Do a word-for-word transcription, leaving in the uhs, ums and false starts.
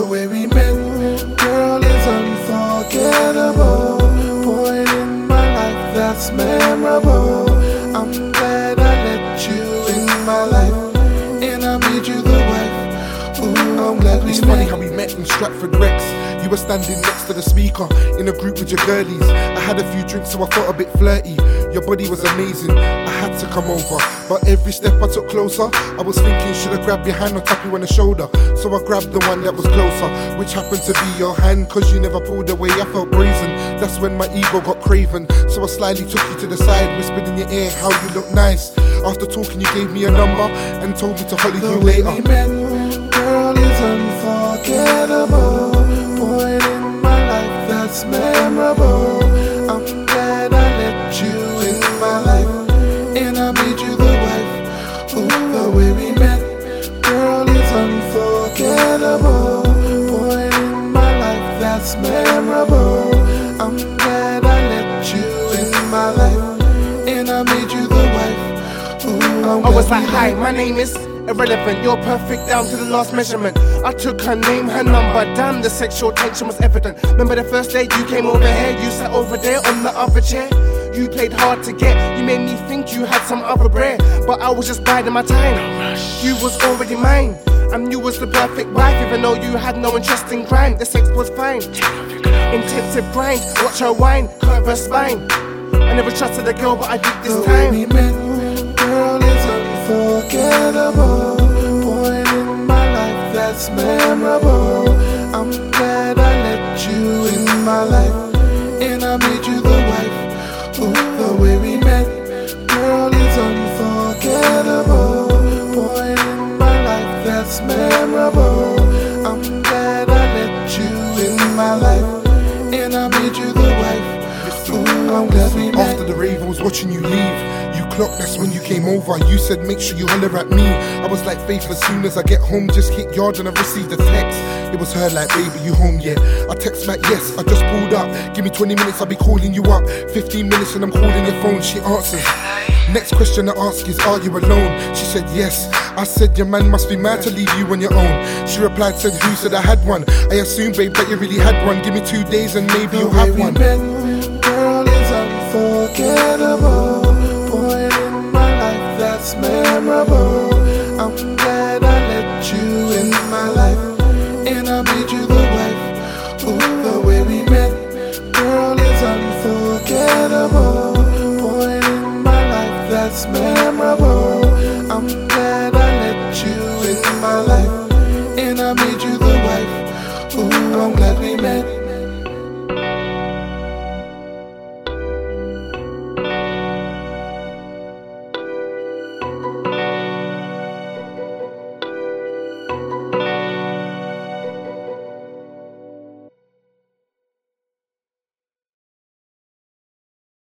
way we met, girl, is unforgettable. Point in my life that's memorable. I'm glad I let you in my life, and I made you the wife. Ooh, I'm glad we It's met. funny how we met in Stratford Rex. You were standing next to the speaker in a group with your girlies. I had a few drinks so I felt a bit flirty. Your body was amazing, I had to come over. But every step I took closer, I was thinking, should I grab your hand or tap you on the shoulder? So I grabbed the one that was closer, which happened to be your hand. Cause you never pulled away, I felt brazen. That's when my ego got craven. So I slyly took you to the side, whispered in your ear how you look nice. After talking, you gave me a number and told me to holler you way later. we met, girl, is unforgettable. Point in my life that's memorable. I'm glad I let you in my life, and I made you the wife. Ooh, the way we met, girl, is unforgettable. Point in my life that's memorable. I'm glad I let you in my life, and I made you the wife. Ooh, I'm I was glad like, we hi, met. my name is irrelevant, you're perfect down to the last measurement. I took her name, her number, damn, the sexual tension was evident. Remember the first day you came over here, you sat over there on the other chair. You played hard to get, you made me think you had some other bread. But I was just biding my time, you was already mine. And you was the perfect wife, even though you had no interest in crime. The sex was fine, intensive grind, watch her whine, curve her spine. I never trusted a girl, but I did this The way time. we met, girl, is unforgettable. Point in my life that's memorable. I'm glad I let you in my life, and I made you the wife. Ooh, the way we met, girl, is unforgettable. Point in my life that's memorable. I'm glad I let you in my life, and I made you the wife. Ooh, I'm glad we met. After the rave, I was watching you leave. You clocked, that's when you came over. You said, make sure you holler at me. I was like, Faith, as soon as I get home, just hit yard and I received a text. It was her like, baby, you home yet? I text back, yes, I just pulled up. Give me twenty minutes, I'll be calling you up. fifteen minutes and I'm calling your phone, she answers. Next question I ask is, are you alone? She said, yes. I said, your man must be mad to leave you on your own. She replied, said, who said I had one? I assume, babe, that you really had one. Give me two days and maybe you'll have one. Met, girl, is unforgettable. Point in my life that's memorable. I'm